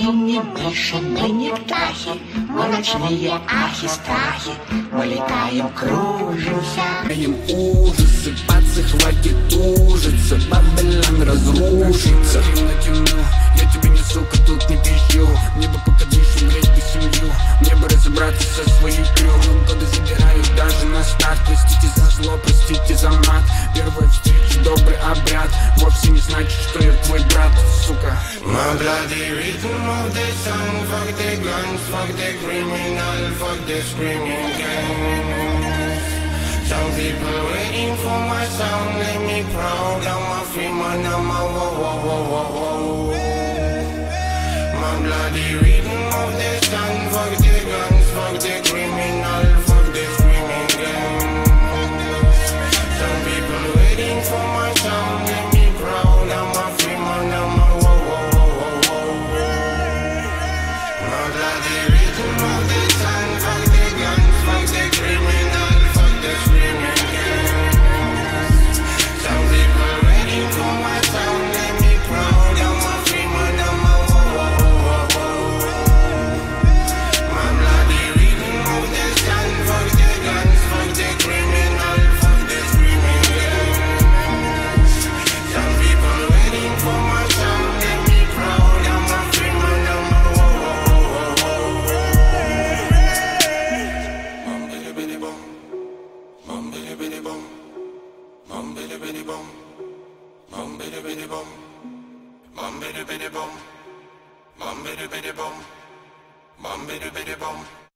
не мыши, мы не птахи, мы ночные ахи-страхи. Мы летаем, кружимся. Даем ужасы, пацы, хватит ужиться. Бабелан разрушится. Темно, я тебе не сука, тут не пищу. Мне бы пока дышь, умереть бы семью. Мне бы разобраться со своей крёвом. Годы забирают даже на старт. Простите за зло, простите за мат. Первая встреча, добрый обряд. Вовсе не значит, что я твой брат, сука. My bloody rhythm of the sun. Fuck the guns, fuck the criminal, fuck the screaming gangs. Some people waiting for my sound. Let me proud, I'm a free man, I'm a whoa, whoa, whoa, whoa, whoa. My bloody rhythm of the sun. Fuck the guns, fuck the criminal, fuck the screaming gangs. Some people waiting for my sound. Let me proud, I'm a free man, I'm a whoa, whoa, whoa, whoa, whoa. My bloody rhythm of the sun. Fuck the guns, fuck the criminal, fuck the screaming gangs. Some people waiting for my sound. Let me proud, I'm a free man, I'm a whoa, whoa, whoa, whoa. My bloody rhythm of the sun. Fuck the guns, fuck the criminal, fuck the screaming gangs. Some people waiting for my sound. Let me proud, I'm a free man, I'm a whoa, whoa, whoa, whoa. Bum bidi bidi bum, bum bidi bidi bum, bum bidi bidi bum, bum bidi bidi bum, bum bidi bidi bum, bum bidi bidi bum, bum bidi bidi bum.